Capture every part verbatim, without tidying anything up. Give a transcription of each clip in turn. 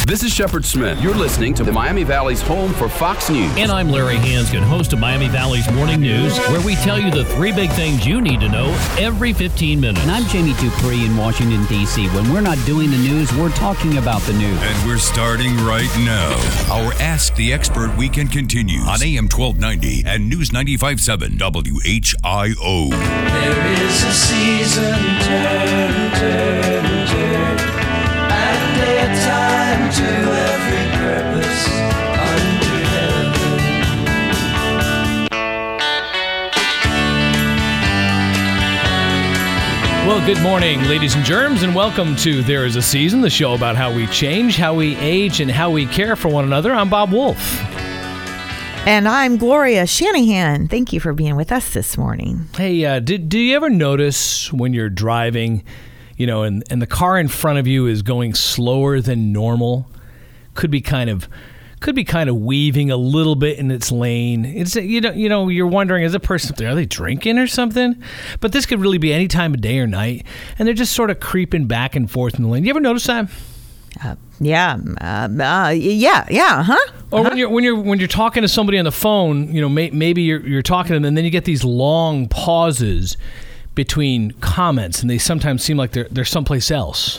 This is Shepard Smith. You're listening to the Miami Valley's home for Fox News. And I'm Larry Hansgen, host of Miami Valley's Morning News, where we tell you the three big things you need to know every fifteen minutes. And I'm Jamie Dupree in Washington, D C When we're not doing the news, we're talking about the news. And we're starting right now. Our Ask the Expert weekend continues on A M twelve ninety and News ninety-five point seven W H I O. There is a season, turn, turn, turn, and a time to every purpose under heaven. Well, good morning, ladies and germs, and welcome to There Is a Season, the show about how we change, how we age, and how we care for one another. I'm Bob Wolf. And I'm Gloria Shanahan. Thank you for being with us this morning. Hey, uh, did, do you ever notice when you're driving, you know, and, and the car in front of you is going slower than normal? Could be kind of, could be kind of weaving a little bit in its lane. It's you know, you know, you're wondering, is a person, are they drinking or something? But this could really be any time of day or night, and they're just sort of creeping back and forth in the lane. You ever notice that? Uh, yeah, uh, uh, yeah, yeah, huh? Or uh-huh. when you're when you're when you're talking to somebody on the phone, you know, may, maybe you're you're talking to them, and then you get these long pauses between comments, and they sometimes seem like they're they're someplace else.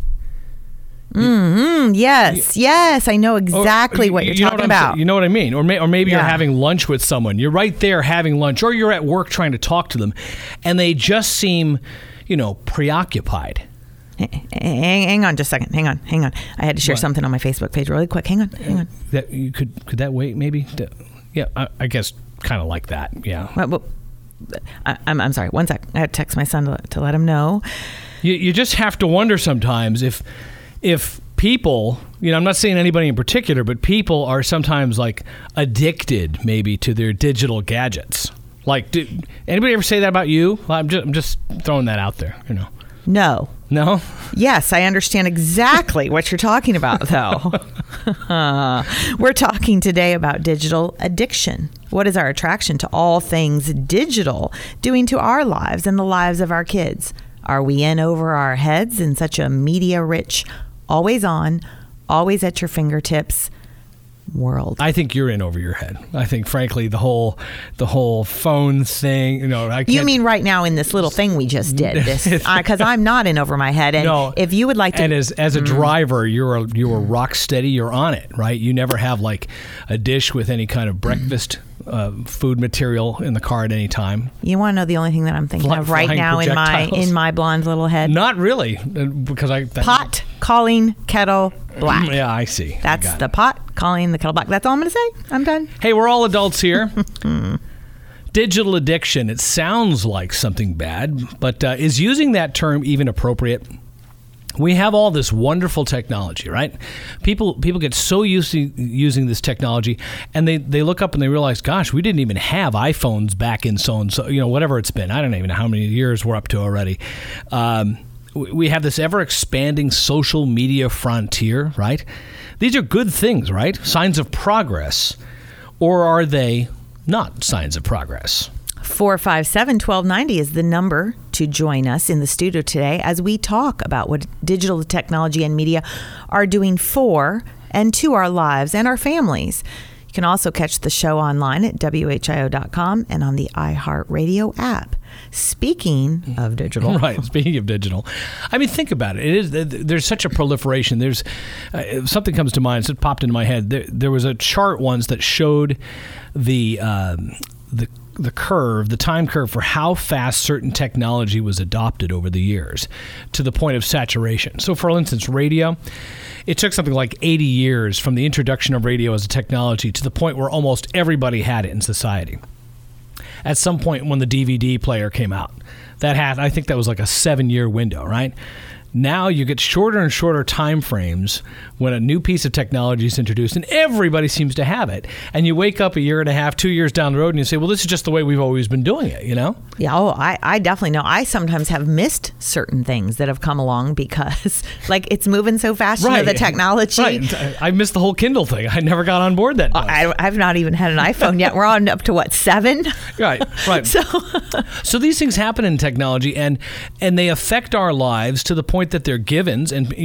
Mm-hmm. Yes, yes, I know exactly or, what you're you know talking what about. You know what I mean? Or may, or maybe yeah. you're having lunch with someone. You're right there having lunch, or you're at work trying to talk to them, and they just seem, you know, preoccupied. Hang, hang on just a second. Hang on. Hang on. I had to share what? something on my Facebook page really quick. Hang on. Hang on. That you could could that wait maybe? Yeah, I, I guess kind of like that. Yeah. Well, well, I, I'm I'm sorry. One sec. I had to text my son to, to let him know. You you just have to wonder sometimes if if people, you know, I'm not saying anybody in particular, but people are sometimes like addicted maybe to their digital gadgets. Like, did anybody ever say that about you? I'm just I'm just throwing that out there. You know. No. No? Yes, I understand exactly what you're talking about, though. uh, we're talking today about digital addiction. What is our attraction to all things digital doing to our lives and the lives of our kids? Are we in over our heads in such a media-rich, always on, always at your fingertips world? I think you're in over your head. I think, frankly, the whole the whole phone thing, you know, I can't. You mean right now in this little thing we just did, this because I'm not in over my head. And no, if you would like to, and as as a mm. driver, you're a, you're a rock steady. You're on it, right? You never have like a dish with any kind of breakfast uh, food material in the car at any time. You want to know the only thing that I'm thinking Fly, of right now in my in my blonde little head? Not really, because I that, pot calling kettle black. Yeah, I see. That's I the pot calling the kettle black. That's all I'm going to say. I'm done. Hey, we're all adults here. Digital addiction. It sounds like something bad, but uh, is using that term even appropriate? We have all this wonderful technology, right? People people get so used to using this technology, and they, they look up and they realize, gosh, we didn't even have iPhones back in so and so, you know, whatever it's been. I don't even know how many years we're up to already. Um, we have this ever-expanding social media frontier, right? These are good things, right? Signs of progress. Or are they not signs of progress? four five seven, one two nine zero is the number to join us in the studio today as we talk about what digital technology and media are doing for and to our lives and our families. You can also catch the show online at W H I O dot com and on the iHeartRadio app. Speaking of digital. Right, speaking of digital. I mean, think about it. It is there's such a proliferation. There's uh, something comes to mind. It popped into my head. There, there was a chart once that showed the um, the the curve, the time curve for how fast certain technology was adopted over the years to the point of saturation. So, for instance, radio. It took something like eighty years from the introduction of radio as a technology to the point where almost everybody had it in society. At some point when the D V D player came out, that had, I think that was like a seven-year window, right? Now you get shorter and shorter time frames when a new piece of technology is introduced, and everybody seems to have it. And you wake up a year and a half, two years down the road, and you say, well, this is just the way we've always been doing it, you know? Yeah, oh, I, I definitely know. I sometimes have missed certain things that have come along because, like, it's moving so fast, right. you know, the technology. Right. I missed the whole Kindle thing. I never got on board that bus. I, I've not even had an iPhone yet. We're on up to, what, seven? Right, right. So, so these things happen in technology, and and they affect our lives to the point that they're givens, and, you know,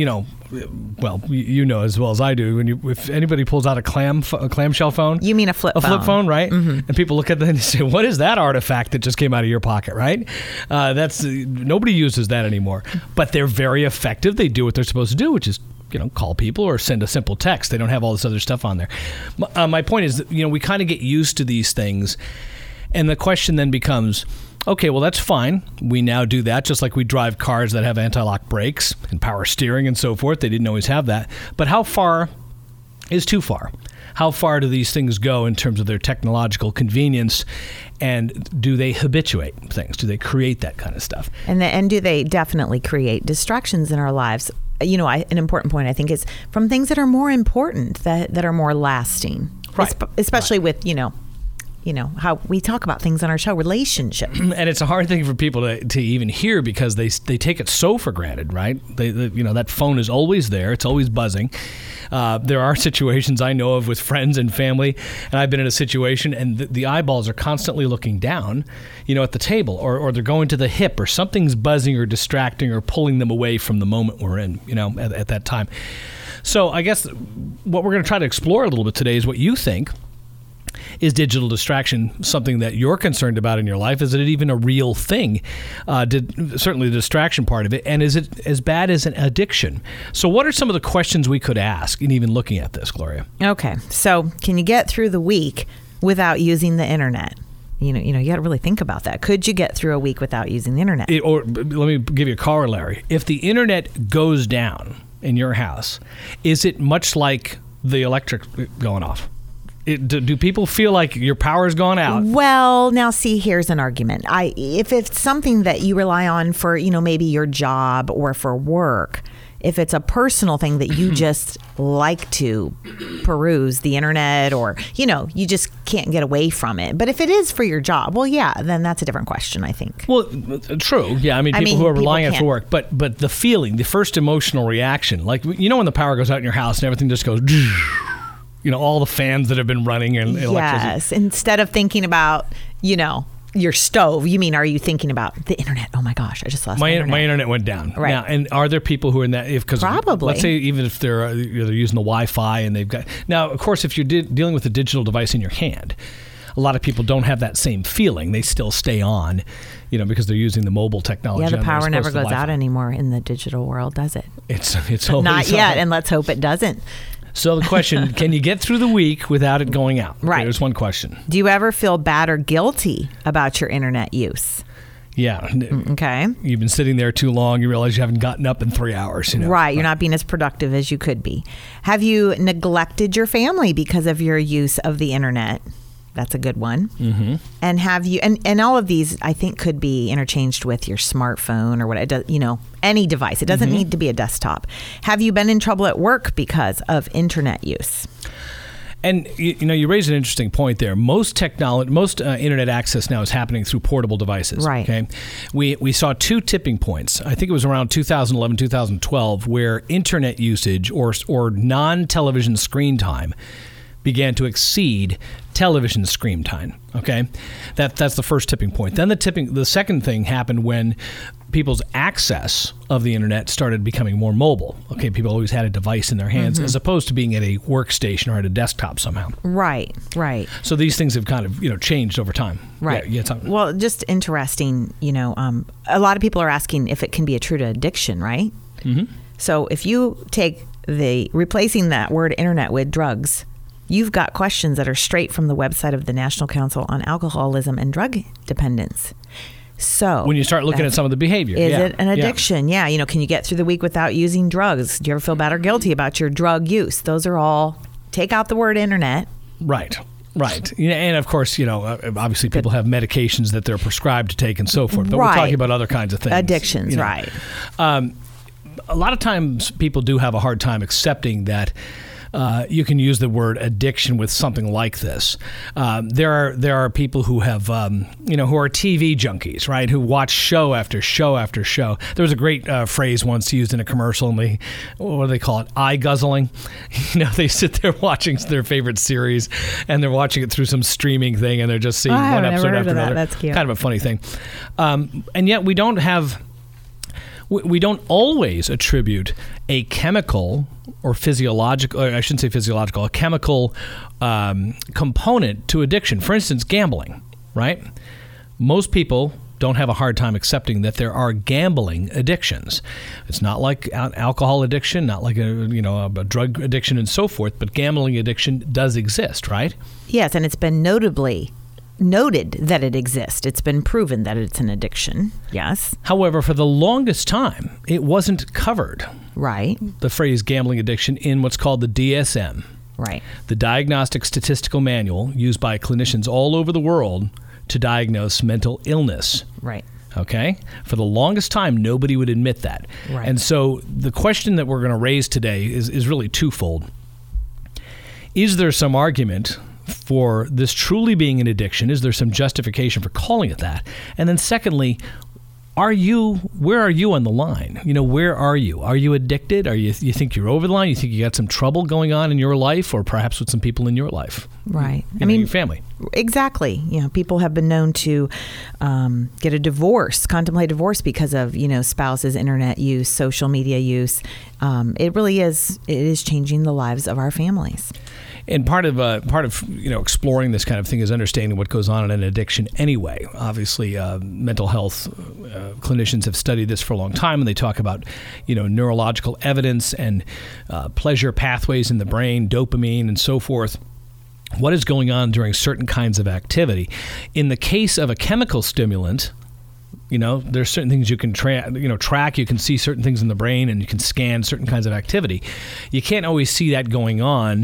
well, you- you know as well as I do, when you if anybody pulls out a clam a clamshell phone, You mean a flip a phone? flip phone, right? Mm-hmm. And people look at that and say, "What is that artifact that just came out of your pocket?" Right? Uh, that's uh, nobody uses that anymore, but they're very effective. They do what they're supposed to do, which is, you know, call people or send a simple text. They don't have all this other stuff on there. M- Uh, my point is that, you know, we kind of get used to these things, and the question then becomes, okay, well, that's fine. We now do that, just like we drive cars that have anti-lock brakes and power steering and so forth. They didn't always have that. But how far is too far? How far do these things go in terms of their technological convenience, and do they habituate things? Do they create that kind of stuff? And, the, and do they definitely create distractions in our lives? You know, I, an important point, I think, is from things that are more important, that, that are more lasting. Right. Espe- especially Right. with, you know, you know, how we talk about things on our show, relationships. And it's a hard thing for people to, to even hear because they they take it so for granted, right? They, they you know, that phone is always there. It's always buzzing. Uh, there are situations I know of with friends and family, and I've been in a situation, and the, the eyeballs are constantly looking down, you know, at the table, or, or they're going to the hip, or something's buzzing or distracting or pulling them away from the moment we're in, you know, at, at that time. So I guess what we're going to try to explore a little bit today is what you think. Is digital distraction something that you're concerned about in your life? Is it even a real thing? Uh, did, certainly the distraction part of it. And is it as bad as an addiction? So what are some of the questions we could ask in even looking at this, Gloria? Okay. So can you get through the week without using the internet? You know, you know, you got to really think about that. Could you get through a week without using the internet? It, or let me give you a corollary. If the internet goes down in your house, is it much like the electric going off? It, do, do people feel like your power's gone out? Well, now see, here's an argument. I if it's something that you rely on for, you know, maybe your job or for work, if it's a personal thing that you just like to peruse the internet, or, you know, you just can't get away from it. But if it is for your job, well, yeah, then that's a different question, I think. Well, true. Yeah, I mean, I people mean, who are people relying on it for can't- work, but but the feeling, the first emotional reaction, like, you know, when the power goes out in your house and everything just goes, you know, all the fans that have been running and electricity. Yes. Instead of thinking about, you know, your stove, you mean, are you thinking about the internet? Oh my gosh, I just lost my, My, internet. my internet went down. Right. Now, and are there people who are in that? If because Probably. let's say even if they're uh, you know, they're using the Wi-Fi and they've got now, of course, if you're de- dealing with a digital device in your hand, a lot of people don't have that same feeling. They still stay on, you know, because they're using the mobile technology. Yeah, the on there as power never opposed to goes out Wi-Fi. anymore in the digital world, does it? It's it's always Not yet, on. and let's hope it doesn't. So the question, can you get through the week without it going out? Okay, Right. there's one question. Do you ever feel bad or guilty about your internet use? Yeah. Okay. You've been sitting there too long. You realize you haven't gotten up in three hours. You know? Right. You're not being as productive as you could be. Have you neglected your family because of your use of the internet? That's a good one. Mm-hmm. And have you, and, and all of these, I think, could be interchanged with your smartphone or what it does, you know, any device. It doesn't Mm-hmm. need to be a desktop. Have you been in trouble at work because of internet use? And you, you know, you raise an interesting point there. Most technology, most uh, internet access now is happening through portable devices. Right. Okay. We we saw two tipping points. I think it was around two thousand eleven, two thousand twelve, where internet usage or or non-television screen time began to exceed television screen time. Okay, that that's the first tipping point. Then the tipping, the second thing happened when people's access of the internet started becoming more mobile. Okay, people always had a device in their hands Mm-hmm. as opposed to being at a workstation or at a desktop somehow. Right. Right. So these things have kind of, you know, changed over time. Right. Yeah. yeah it's, Well, just interesting, you know, um, a lot of people are asking if it can be a true to addiction, right? Mm-hmm. So if you take the replacing that word internet with drugs, you've got questions that are straight from the website of the National Council on Alcoholism and Drug Dependence. So when you start looking at some of the behavior. is yeah, it an yeah. addiction? Yeah. You know, can you get through the week without using drugs? Do you ever feel bad or guilty about your drug use? Those are all, take out the word internet. Right. Right. Yeah, and of course, you know, uh, obviously people have medications that they're prescribed to take and so forth. But Right. we're talking about other kinds of things. Addictions, you know. right. Um, a lot of times people do have a hard time accepting that uh, you can use the word addiction with something like this. Um, there are there are people who have um, you know who are T V junkies, right? Who watch show after show after show. There was a great uh, phrase once used in a commercial, and they what do they call it? Eye guzzling. You know, they sit there watching their favorite series, and they're watching it through some streaming thing, and they're just seeing Oh, I one haven't episode never heard after of that. another. That's cute. Kind of a funny thing, um, and yet we don't have. we, we don't always attribute a chemical or physiological, or I shouldn't say physiological, a chemical um, component to addiction. For instance, gambling, right? Most people don't have a hard time accepting that there are gambling addictions. It's not like al- alcohol addiction, not like a you know a, a drug addiction and so forth, but gambling addiction does exist, right? Yes, and it's been notably noted that it exists. It's been proven that it's an addiction. Yes. However, for the longest time, it wasn't covered. Right. The phrase gambling addiction in what's called the D S M. Right. The Diagnostic Statistical Manual used by clinicians all over the world to diagnose mental illness. Right. Okay? For the longest time, nobody would admit that. Right. And so the question that we're going to raise today is, is really twofold. Is there some argument for this truly being an addiction? Is there some justification for calling it that? And then secondly, are you, where are you on the line? You know, where are you? Are you addicted? Are you, you think you're over the line? You think you got some trouble going on in your life, or perhaps with some people in your life? Right. You I know, mean, your family. Exactly. You know, people have been known to um, get a divorce, contemplate divorce because of, you know, spouses' internet use, social media use. Um, it really is, it is changing the lives of our families. And part of uh, part of you know exploring this kind of thing is understanding what goes on in an addiction anyway. Obviously, uh, mental health uh, clinicians have studied this for a long time, and they talk about you know neurological evidence and uh, pleasure pathways in the brain, dopamine, and so forth. What is going on during certain kinds of activity? In the case of a chemical stimulant, you know, there's certain things you can tra- you know, track. You can see certain things in the brain, and you can scan certain kinds of activity. You can't always see that going on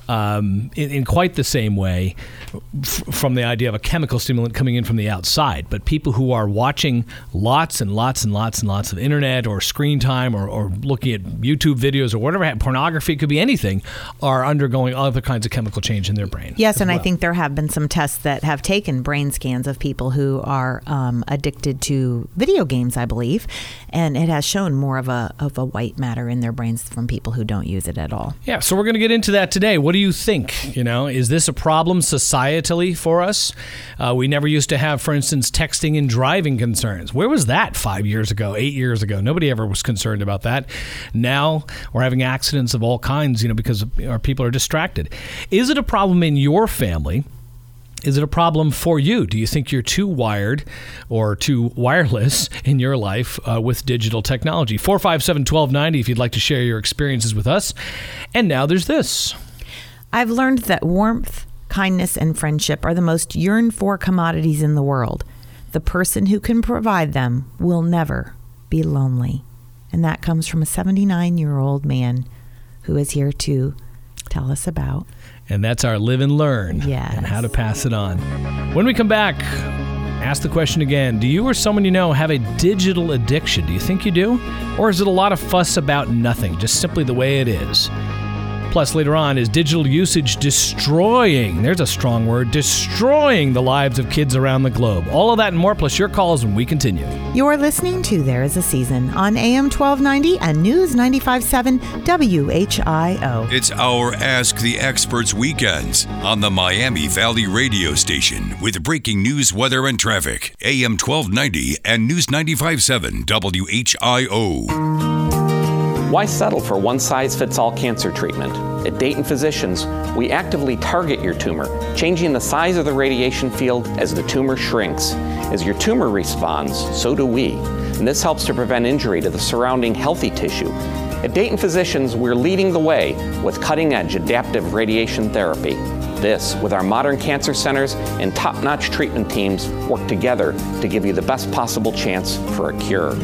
um, in, in quite the same way f- from the idea of a chemical stimulant coming in from the outside. But people who are watching lots and lots and lots and lots of internet or screen time or, or looking at YouTube videos or whatever, pornography, could be anything, are undergoing other kinds of chemical change in their brain. Yes, and well. I think there have been some tests that have taken brain scans of people who are um, addicted to video games, I believe, and it has shown more of a of a white matter in their brains from people who don't use it at all. Yeah, so we're going to get into that today. What do you think? You know, is this a problem societally for us? Uh, we never used to have, for instance, texting and driving concerns. Where was that five years ago, eight years ago? Nobody ever was concerned about that. Now we're having accidents of all kinds, you know, because our people are distracted. Is it a problem in your family? Is it a problem for you? Do you think you're too wired or too wireless in your life uh, with digital technology? four five seven, one two nine zero if you'd like to share your experiences with us. And now there's this. I've learned that warmth, kindness, and friendship are the most yearned for commodities in the world. The person who can provide them will never be lonely. And that comes from a seventy-nine-year-old man who is here to tell us about. And that's our live and learn Yes. and how to pass it on. When we come back, ask the question again. Do you or someone you know have a digital addiction? Do you think you do? Or is it a lot of fuss about nothing, just simply the way it is? Plus, later on, is digital usage destroying, there's a strong word, destroying the lives of kids around the globe? All of that and more, plus your calls when we continue. You're listening to There Is a Season on A M twelve ninety and News ninety-five point seven W H I O. It's our Ask the Experts weekends on the Miami Valley radio station with breaking news, weather, and traffic. A M twelve ninety and News ninety-five point seven W H I O. Why settle for one-size-fits-all cancer treatment? At Dayton Physicians, we actively target your tumor, changing the size of the radiation field as the tumor shrinks. As your tumor responds, so do we. And this helps to prevent injury to the surrounding healthy tissue. At Dayton Physicians, we're leading the way with cutting-edge adaptive radiation therapy. This, with our modern cancer centers and top-notch treatment teams, work together to give you the best possible chance for a cure.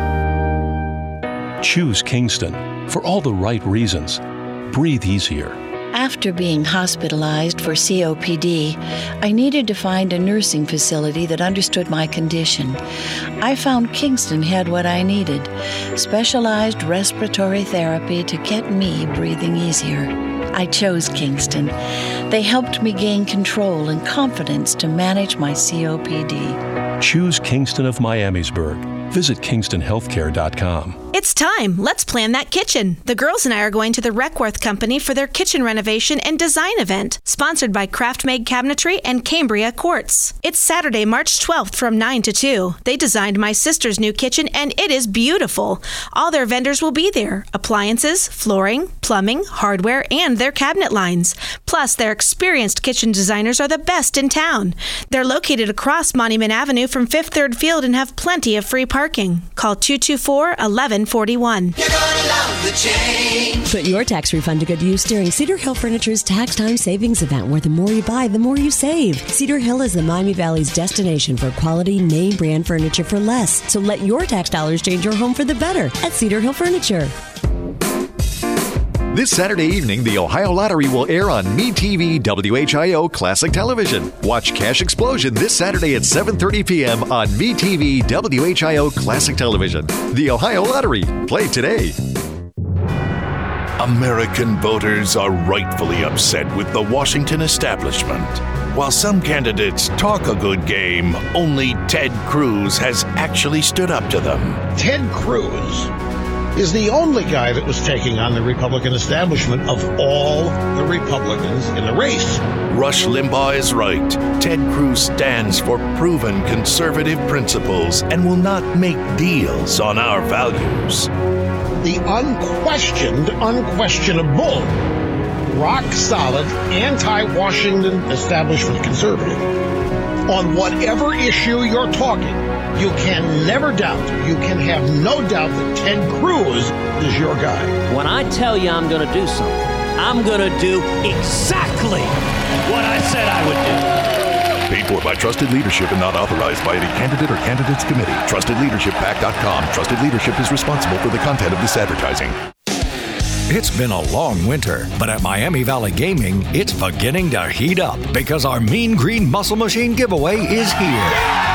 Choose Kingston for all the right reasons. Breathe easier. After being hospitalized for C O P D, I needed to find a nursing facility that understood my condition. I found Kingston had what I needed, specialized respiratory therapy to get me breathing easier. I chose Kingston. They helped me gain control and confidence to manage my C O P D. Choose Kingston of Miamisburg. Visit kingston healthcare dot com. It's time. Let's plan that kitchen. The girls and I are going to the Reckworth Company for their kitchen renovation and design event, sponsored by Craft Made Cabinetry and Cambria Quartz. It's Saturday, March twelfth from nine to two. They designed my sister's new kitchen and it is beautiful. All their vendors will be there. Appliances, flooring, plumbing, hardware, and their cabinet lines. Plus, their experienced kitchen designers are the best in town. They're located across Monument Avenue from Fifth Third Field and have plenty of free parking. Call two two four, eleven forty-one. You're gonna love the change. Put your tax refund to good use during Cedar Hill Furniture's Tax Time Savings Event, where the more you buy, the more you save. Cedar Hill is the Miami Valley's destination for quality, name brand furniture for less. So let your tax dollars change your home for the better at Cedar Hill Furniture. This Saturday evening, the Ohio Lottery will air on MeTV W H I O Classic Television. Watch Cash Explosion this Saturday at seven thirty p.m. on MeTV W H I O Classic Television. The Ohio Lottery. Play today. American voters are rightfully upset with the Washington establishment. While some candidates talk a good game, only Ted Cruz has actually stood up to them. Ted Cruz is the only guy that was taking on the Republican establishment of all the Republicans in the race. Rush Limbaugh is right. Ted Cruz stands for proven conservative principles and will not make deals on our values. The unquestioned, unquestionable, rock-solid, anti-Washington establishment conservative. On whatever issue you're talking, you can never doubt, you can have no doubt that Ted Cruz is your guy. When I tell you I'm going to do something, I'm going to do exactly what I said I would do. Paid for by Trusted Leadership and not authorized by any candidate or candidates committee. Trusted Leadership Pac dot com. Trusted Leadership is responsible for the content of this advertising. It's been a long winter, but at Miami Valley Gaming, it's beginning to heat up because our Mean Green Muscle Machine giveaway is here.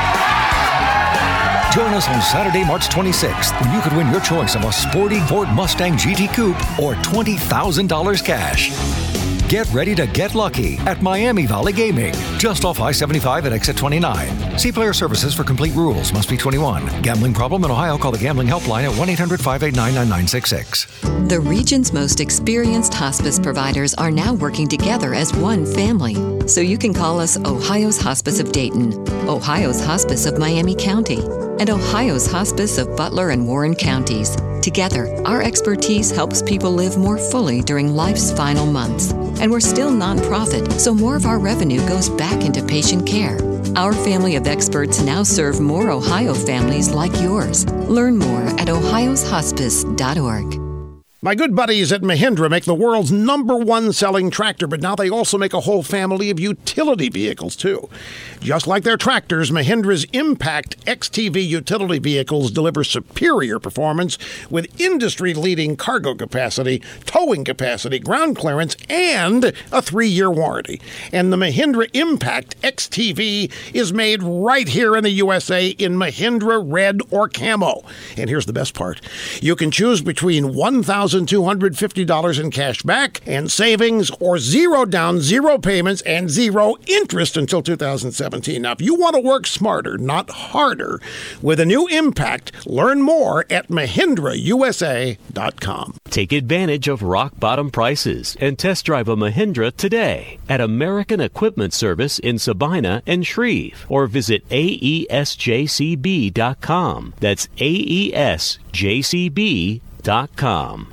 Join us on Saturday, March twenty-sixth, when you could win your choice of a sporty Ford Mustang G T Coupe or twenty thousand dollars cash. Get ready to get lucky at Miami Valley Gaming, just off I seventy-five at exit twenty-nine. See Player Services for complete rules. Must be twenty-one. Gambling problem in Ohio? Call the Gambling Helpline at one eight hundred five eight nine nine nine six six. The region's most experienced hospice providers are now working together as one family. So you can call us Ohio's Hospice of Dayton, Ohio's Hospice of Miami County, and Ohio's Hospice of Butler and Warren counties. Together, our expertise helps people live more fully during life's final months. And we're still nonprofit, so more of our revenue goes back into patient care. Our family of experts now serve more Ohio families like yours. Learn more at ohios hospice dot org. My good buddies at Mahindra make the world's number one selling tractor, but now they also make a whole family of utility vehicles, too. Just like their tractors, Mahindra's Impact X T V utility vehicles deliver superior performance with industry-leading cargo capacity, towing capacity, ground clearance, and a three-year warranty. And the Mahindra Impact X T V is made right here in the U S A in Mahindra red or camo. And here's the best part. You can choose between one thousand two hundred fifty dollars in cash back and savings, or zero down, zero payments, and zero interest until two thousand seventeen. Now, if you want to work smarter, not harder, with a new Impact, learn more at mahindra u s a dot com. Take advantage of rock-bottom prices and test drive a Mahindra today at American Equipment Service in Sabina and Shreve, or visit A E S J C B dot com. That's A E S J C B dot com.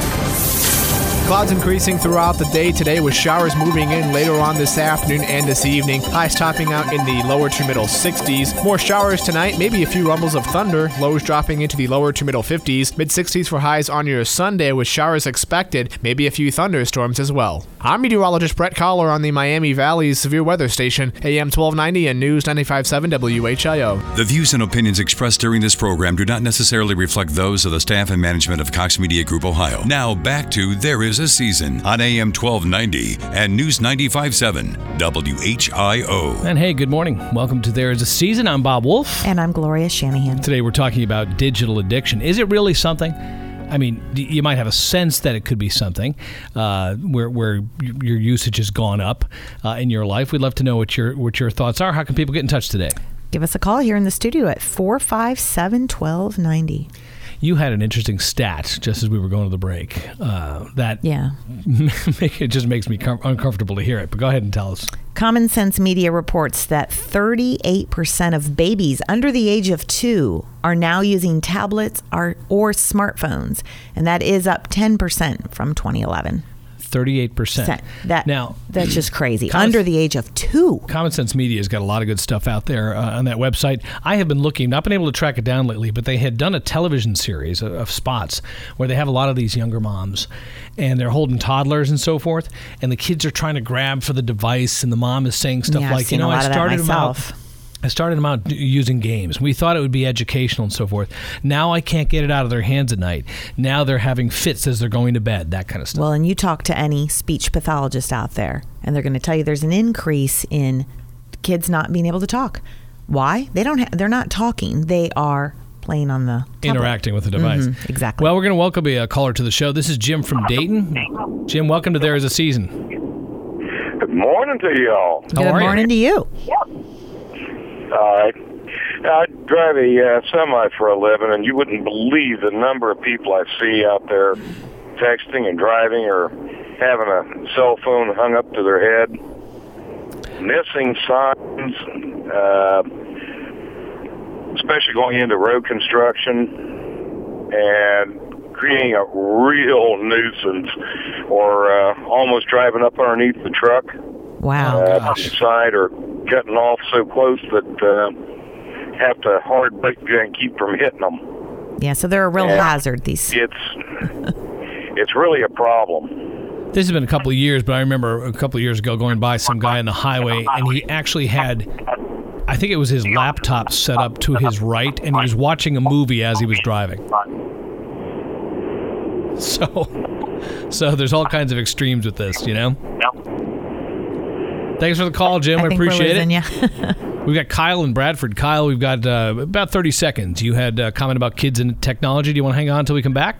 Clouds increasing throughout the day today with showers moving in later on this afternoon and this evening. Highs topping out in the lower to middle sixties. More showers tonight, maybe a few rumbles of thunder. Lows dropping into the lower to middle fifties. mid sixties for highs on your Sunday with showers expected. Maybe a few thunderstorms as well. I'm meteorologist Brett Collar on the Miami Valley's Severe Weather Station, A M twelve ninety and News ninety-five point seven W H I O. The views and opinions expressed during this program do not necessarily reflect those of the staff and management of Cox Media Group Ohio. Now back to There Is a Season on A M twelve ninety and News ninety-five point seven W H I O. And hey, good morning. Welcome to There Is a Season. I'm Bob Wolf. And I'm Gloria Shanahan. Today we're talking about digital addiction. Is it really something? I mean, you might have a sense that it could be something uh, where where your usage has gone up uh, in your life. We'd love to know what your what your thoughts are. How can people get in touch today? Give us a call here in the studio at four five seven, one two nine zero. You had an interesting stat just as we were going to the break. Uh, that yeah, it just makes me com- uncomfortable to hear it. But go ahead and tell us. Common Sense Media reports that thirty-eight percent of babies under the age of two are now using tablets or, or smartphones, and that is up ten percent from twenty eleven. thirty-eight percent. That, now, that's just crazy. Common, under the age of two. Common Sense Media has got a lot of good stuff out there uh, on that website. I have been looking, not been able to track it down lately, but they had done a television series of, of spots where they have a lot of these younger moms, and they're holding toddlers and so forth, and the kids are trying to grab for the device, and the mom is saying stuff yeah, like, I've seen you know, a lot I of started that them out. myself. I started them out using games. We thought it would be educational and so forth. Now I can't get it out of their hands at night. Now they're having fits as they're going to bed, that kind of stuff. Well, and you talk to any speech pathologist out there, and they're going to tell you there's an increase in kids not being able to talk. Why? They don't. Ha- they're not talking. They are playing on the tablet. Interacting with the device. Mm-hmm, exactly. Well, we're going to welcome a caller to the show. This is Jim from Dayton. Jim, welcome to There Is a Season. Good morning to you all. How Good are morning you? to you. All right. I drive a uh, semi for a living, and you wouldn't believe the number of people I see out there texting and driving or having a cell phone hung up to their head, missing signs, uh, especially going into road construction, and creating a real nuisance, or uh, almost driving up underneath the truck. Wow. Uh, on the side, or cutting off so close that uh, have to hard brake and keep from hitting them. Yeah, so they're a real and hazard. These. It's it's really a problem. This has been a couple of years, but I remember a couple of years ago going by some guy on the highway, and he actually had, I think it was his laptop set up to his right, and he was watching a movie as he was driving. So, so there's all kinds of extremes with this, you know? Thanks for the call, Jim. I, I think appreciate we're losing it. You. We've got Kyle in Bradford. Kyle, we've got uh, about thirty seconds. You had a comment about kids and technology. Do you want to hang on until we come back?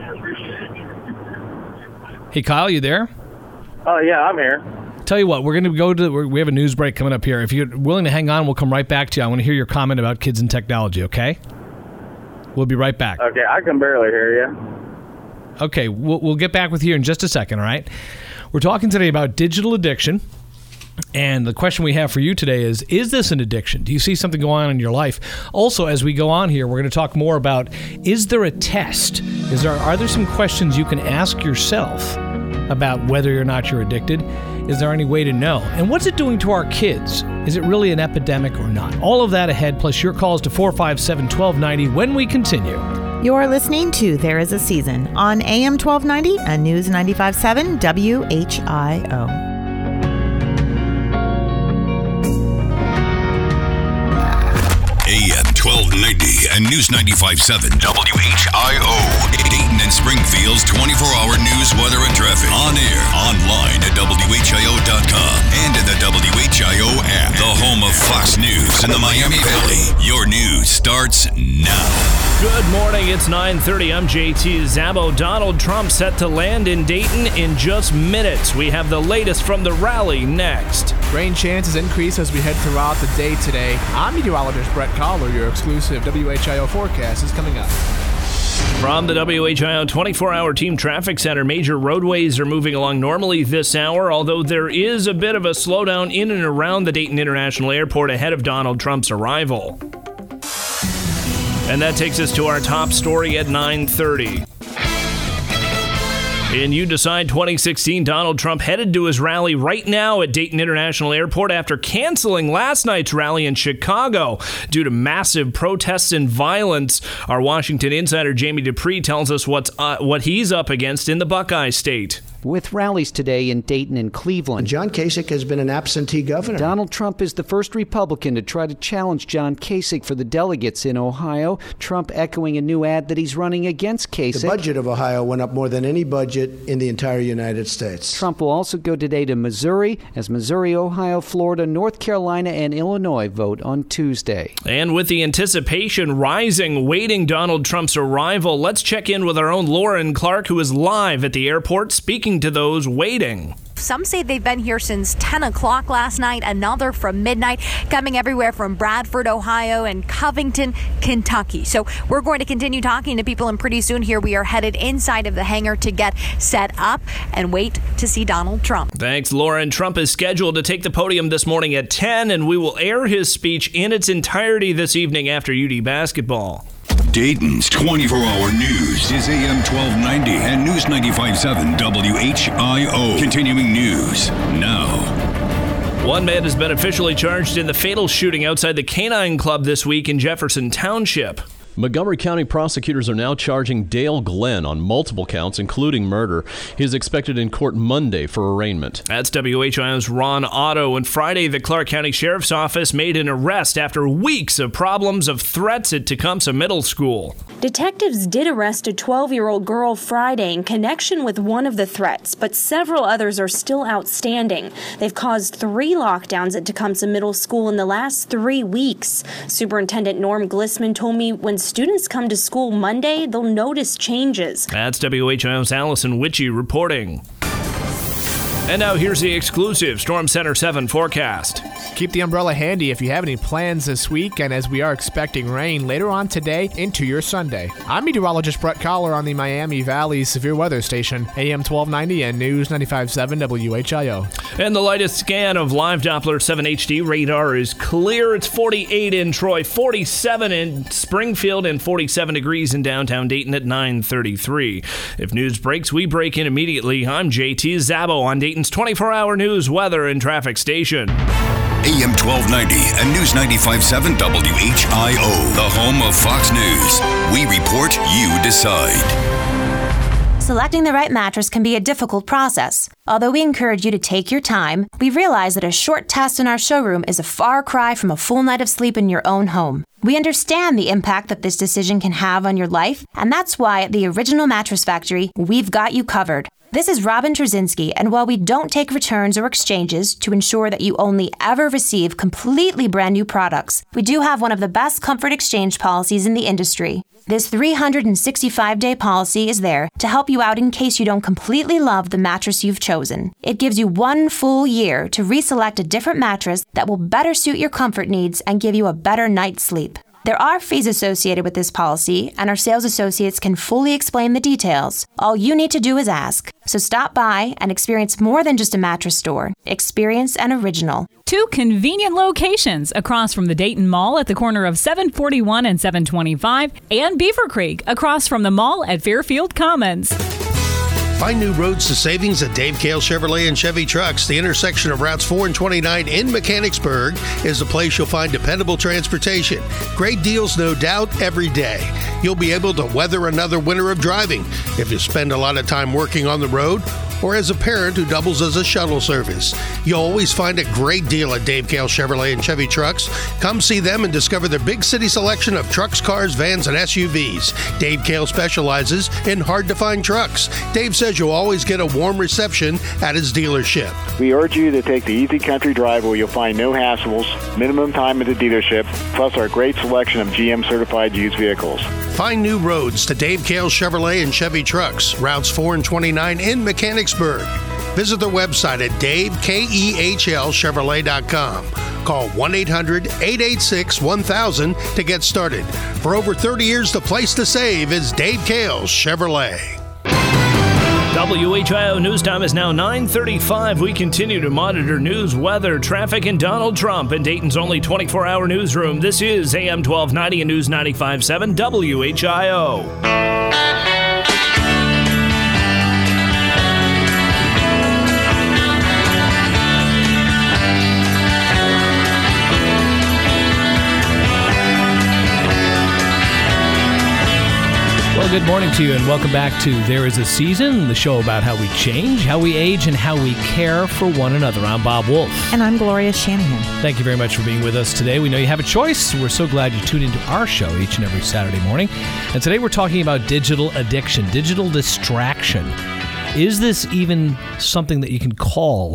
Hey, Kyle, you there? Oh, uh, yeah, I'm here. Tell you what, we're going to go to, we're, we have a news break coming up here. If you're willing to hang on, we'll come right back to you. I want to hear your comment about kids and technology, okay? We'll be right back. Okay, I can barely hear you. Okay, we'll, we'll get back with you in just a second, all right? We're talking today about digital addiction. And the question we have for you today is, is this an addiction? Do you see something going on in your life? Also, as we go on here, we're going to talk more about, is there a test? Is there, are there some questions you can ask yourself about whether or not you're addicted? Is there any way to know? And what's it doing to our kids? Is it really an epidemic or not? All of that ahead, plus your calls to four five seven, one two nine zero when we continue. You're listening to There Is a Season on A M twelve ninety and News ninety-five point seven W H I O. A M twelve ninety and News ninety-five point seven W H I O. Dayton and Springfield's twenty-four hour news, weather, and traffic. On air, online at W H I O dot com and in the W H I O app. The home of Fox News in the Miami Valley. Your news starts now. Good morning. It's nine thirty. I'm J T Zabo. Donald Trump set to land in Dayton in just minutes. We have the latest from the rally next. Rain chances increase as we head throughout the day today. I'm meteorologist Brett Collar. Your exclusive W H I O forecast is coming up. From the W H I O twenty-four hour Team Traffic Center, major roadways are moving along normally this hour, although there is a bit of a slowdown in and around the Dayton International Airport ahead of Donald Trump's arrival. And that takes us to our top story at nine thirty. In You Decide twenty sixteen, Donald Trump headed to his rally right now at Dayton International Airport after canceling last night's rally in Chicago due to massive protests and violence. Our Washington insider Jamie Dupree tells us what's uh, what he's up against in the Buckeye State. With rallies today in Dayton and Cleveland. John Kasich has been an absentee governor. Donald Trump is the first Republican to try to challenge John Kasich for the delegates in Ohio. Trump echoing a new ad that he's running against Kasich. The budget of Ohio went up more than any budget in the entire United States. Trump will also go today to Missouri as Missouri, Ohio, Florida, North Carolina, and Illinois vote on Tuesday. And with the anticipation rising, waiting Donald Trump's arrival, let's check in with our own Lauren Clark, who is live at the airport speaking to those waiting. Some say they've been here since ten o'clock last night, another from midnight, coming everywhere from Bradford, Ohio, and Covington, Kentucky. So we're going to continue talking to people, and pretty soon here we are headed inside of the hangar to get set up and wait to see Donald Trump. Thanks, Lauren. Trump is scheduled to take the podium this morning at ten, and we will air his speech in its entirety this evening after U D basketball. Dayton's twenty-four hour news is A M twelve ninety and News ninety-five point seven W H I O. Continuing news now. One man has been officially charged in the fatal shooting outside the Canine Club this week in Jefferson Township. Montgomery County prosecutors are now charging Dale Glenn on multiple counts, including murder. He is expected in court Monday for arraignment. That's W H I O's Ron Otto. And Friday, the Clark County Sheriff's Office made an arrest after weeks of problems of threats at Tecumseh Middle School. Detectives did arrest a twelve-year-old girl Friday in connection with one of the threats, but several others are still outstanding. They've caused three lockdowns at Tecumseh Middle School in the last three weeks. Superintendent Norm Glissman told me when students come to school Monday, they'll notice changes. That's W H I O's Allison Witchy reporting. And now here's the exclusive Storm Center seven forecast. Keep the umbrella handy if you have any plans this week, and as we are expecting rain later on today into your Sunday. I'm meteorologist Brett Collar on the Miami Valley Severe Weather Station, A M twelve ninety and News ninety-five point seven W H I O. And the latest scan of live Doppler seven H D radar is clear. It's forty-eight in Troy, forty-seven in Springfield, and forty-seven degrees in downtown Dayton at nine thirty-three. If news breaks, we break in immediately. I'm J T Zabo on Dayton's twenty-four hour news, weather, and traffic station. A M twelve ninety and News ninety-five point seven W H I O, the home of Fox News. We report, you decide. Selecting the right mattress can be a difficult process. Although we encourage you to take your time, we realize that a short test in our showroom is a far cry from a full night of sleep in your own home. We understand the impact that this decision can have on your life, and that's why at the Original Mattress Factory, we've got you covered. This is Robin Trzynski, and while we don't take returns or exchanges to ensure that you only ever receive completely brand new products, we do have one of the best comfort exchange policies in the industry. This three hundred sixty-five day policy is there to help you out in case you don't completely love the mattress you've chosen. It gives you one full year to reselect a different mattress that will better suit your comfort needs and give you a better night's sleep. There are fees associated with this policy, and our sales associates can fully explain the details. All you need to do is ask. So stop by and experience more than just a mattress store. Experience an original. Two convenient locations across from the Dayton Mall at the corner of seven forty-one and seven twenty-five, and Beaver Creek across from the mall at Fairfield Commons. Find new roads to savings at Dave Kale Chevrolet and Chevy Trucks. The intersection of routes four and twenty-nine in Mechanicsburg is the place you'll find dependable transportation. Great deals, no doubt, every day. You'll be able to weather another winter of driving if you spend a lot of time working on the road or as a parent who doubles as a shuttle service. You'll always find a great deal at Dave Kale Chevrolet and Chevy Trucks. Come see them and discover their big city selection of trucks, cars, vans, and S U Vs. Dave Kale specializes in hard-to-find trucks. Dave says you'll always get a warm reception at his dealership. We urge you to take the easy country drive where you'll find no hassles, minimum time at the dealership, plus our great selection of G M-certified used vehicles. Find new roads to Dave Kale Chevrolet and Chevy Trucks, routes four and twenty-nine in Mechanicsburg. Visit their website at dave kehl chevrolet dot com. Call one eight hundred eight eight six one thousand to get started. For over thirty years, the place to save is Dave Kale Chevrolet. W H I O News Time is now nine thirty-five. We continue to monitor news, weather, traffic, and Donald Trump in Dayton's only twenty-four hour newsroom. This is A M twelve ninety and News ninety-five point seven W H I O. Well, good morning to you, and welcome back to There Is a Season, the show about how we change, how we age, and how we care for one another. I'm Bob Wolf. And I'm Gloria Shanahan. Thank you very much for being with us today. We know you have a choice. We're so glad you tune into our show each and every Saturday morning. And today we're talking about digital addiction, digital distraction. Is this even something that you can call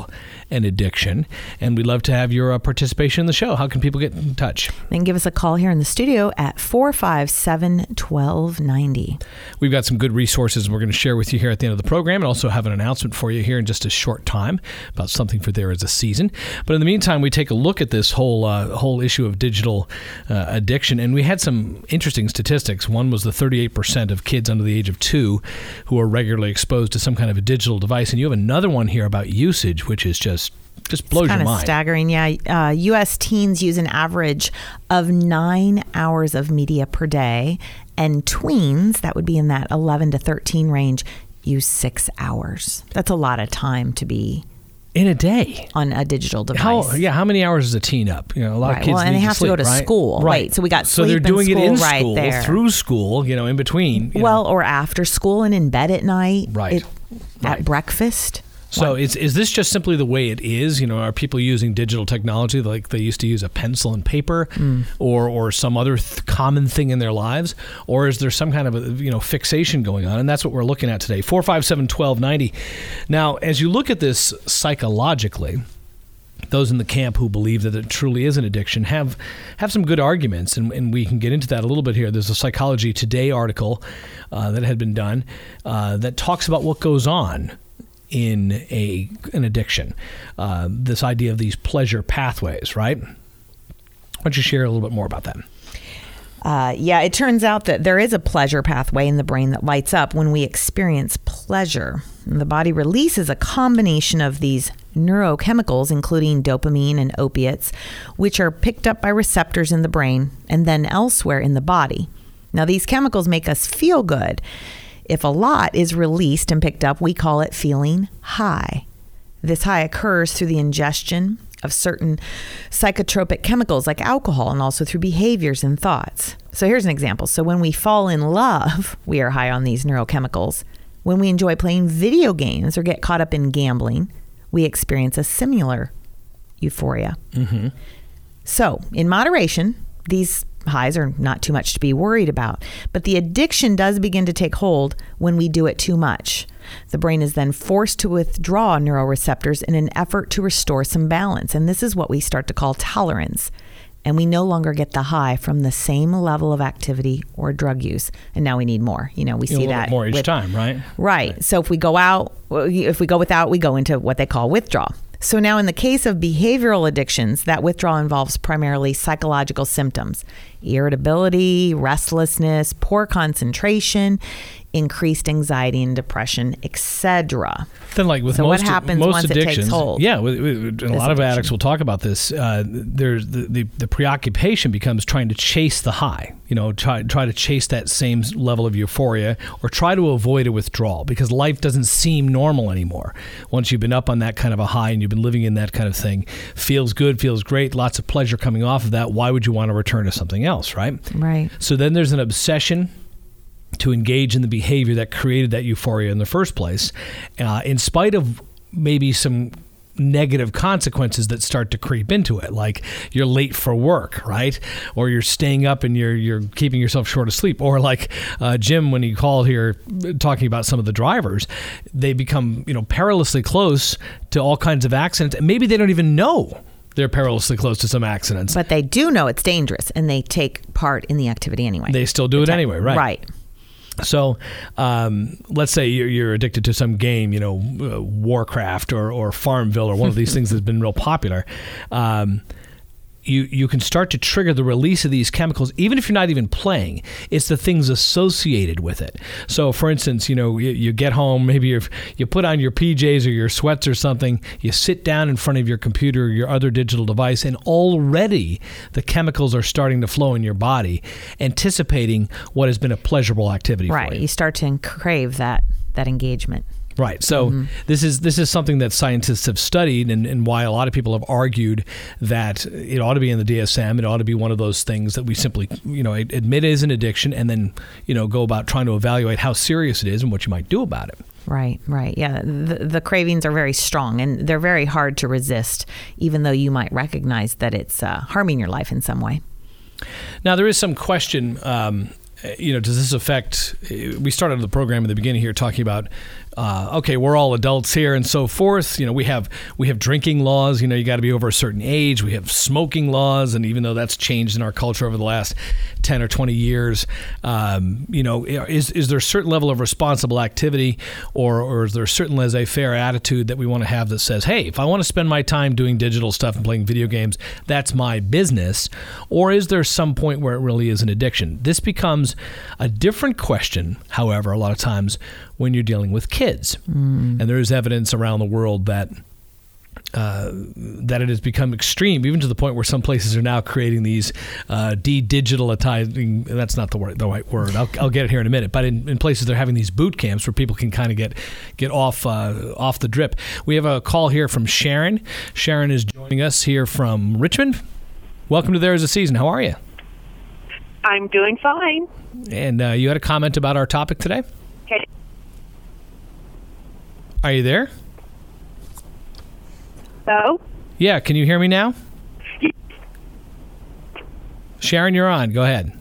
an addiction. And we'd love to have your uh, participation in the show. How can people get in touch? Then give us a call here in the studio at four five seven, one two nine zero. We've got some good resources we're going to share with you here at the end of the program, and also have an announcement for you here in just a short time about something for There Is a Season. But in the meantime, we take a look at this whole uh, whole issue of digital uh, addiction, and we had some interesting statistics. One was the thirty-eight percent of kids under the age of two who are regularly exposed to some kind of a digital device, and you have another one here about usage, which is just just blows it's your kind mind. of staggering. Yeah, uh, U S teens use an average of nine hours of media per day, and tweens, that would be in that eleven to thirteen range, use six hours. That's a lot of time to be in a day on a digital device. How, yeah, how many hours is a teen up? You know, a lot right. of kids well, and need they have to, sleep, to go to right? school. Right. Right. So we got so sleep they're doing in it in right school, there. through school, you know, in between. You well, know. or after school and in bed at night. Right. It, right. At breakfast. So is is this just simply the way it is? You know, are people using digital technology like they used to use a pencil and paper, Mm. or or some other th- common thing in their lives, or is there some kind of a, you know fixation going on? And that's what we're looking at today. four five seven, one two nine zero. Now, as you look at this psychologically, those in the camp who believe that it truly is an addiction have have some good arguments, and, and we can get into that a little bit here. There's a Psychology Today article uh, that had been done uh, that talks about what goes on in a an addiction, uh, this idea of these pleasure pathways, right? Why don't you share a little bit more about that? Uh, yeah, it turns out that there is a pleasure pathway in the brain that lights up when we experience pleasure. And the body releases a combination of these neurochemicals, including dopamine and opiates, which are picked up by receptors in the brain and then elsewhere in the body. Now, these chemicals make us feel good. If a lot is released and picked up, we call it feeling high. This high occurs through the ingestion of certain psychotropic chemicals like alcohol, and also through behaviors and thoughts. So here's an example. So when we fall in love, we are high on these neurochemicals. When we enjoy playing video games or get caught up in gambling, we experience a similar euphoria. Mm-hmm. So in moderation, these highs are not too much to be worried about. But the addiction does begin to take hold when we do it too much. The brain is then forced to withdraw neuroreceptors in an effort to restore some balance. And this is what we start to call tolerance. And we no longer get the high from the same level of activity or drug use. And now we need more. You know, we You know, see a little that bit more each with- time, right? Right. So if we go out, if we go without, we go into what they call withdrawal. So now in the case of behavioral addictions, that withdrawal involves primarily psychological symptoms: irritability, restlessness, poor concentration, increased anxiety and depression, et cetera. Then, like with so most, what happens most once addictions, it takes hold? yeah, with, with, and a This lot of addiction. addicts will talk about this. Uh, there's the, the the preoccupation becomes trying to chase the high. You know, try try to chase that same level of euphoria, or try to avoid a withdrawal, because life doesn't seem normal anymore. Once you've been up on that kind of a high and you've been living in that kind of thing, feels good, feels great, lots of pleasure coming off of that. Why would you want to return to something else, right? Right. So then there's an obsession to engage in the behavior that created that euphoria in the first place, uh, in spite of maybe some negative consequences that start to creep into it, like you're late for work, right? Or you're staying up and you're you're keeping yourself short of sleep. Or like uh, Jim, when he called here talking about some of the drivers, they become, you know, perilously close to all kinds of accidents, and maybe they don't even know they're perilously close to some accidents. But they do know it's dangerous, and they take part in the activity anyway. They still do it anyway, right? Right. So um, let's say you're, you're addicted to some game, you know, uh, Warcraft or, or Farmville or one of these things that's been real popular. Um, you you can start to trigger the release of these chemicals, even if you're not even playing. It's the things associated with it. So, for instance, you know, you, you get home, maybe you you put on your P Js or your sweats or something, you sit down in front of your computer or your other digital device, and already the chemicals are starting to flow in your body, anticipating what has been a pleasurable activity Right. for you. You start to crave that that engagement. Right. So Mhm. this is this is something that scientists have studied, and, and why a lot of people have argued that it ought to be in the D S M. It ought to be one of those things that we simply, you know, admit is an addiction, and then, you know, go about trying to evaluate how serious it is and what you might do about it. Right, right. Yeah, the, the cravings are very strong, and they're very hard to resist, even though you might recognize that it's uh, harming your life in some way. Now, there is some question, um, you know, does this affect, we started the program in the beginning here talking about uh, okay, we're all adults here and so forth. You know, we have we have drinking laws. You know, you got to be over a certain age. We have smoking laws, and even though that's changed in our culture over the last ten or twenty years, um, you know, is is there a certain level of responsible activity, or or is there a certain laissez-faire attitude that we want to have that says, hey, if I want to spend my time doing digital stuff and playing video games, that's my business? Or is there some point where it really is an addiction? This becomes a different question, however, a lot of times when you're dealing with kids. Mm. And there is evidence around the world that uh, that it has become extreme, even to the point where some places are now creating these uh, de-digitalizing, that's not the, word, the right word, I'll, I'll get it here in a minute, but in, in places they're having these boot camps where people can kind of get get off uh, off the drip. We have a call here from Sharon. Sharon is joining us here from Richmond. Welcome to There Is a Season. How are you? I'm doing fine. And uh, you had a comment about our topic today? Okay. Are you there? Hello? Yeah, can you hear me now? Sharon, you're on. Go ahead.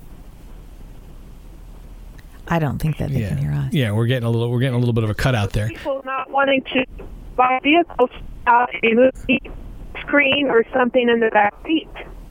I don't think that they yeah. can hear us. Yeah, we're getting a little we're getting a little bit of a cutout there. People not wanting to buy vehicles without a movie screen or something in the back seat.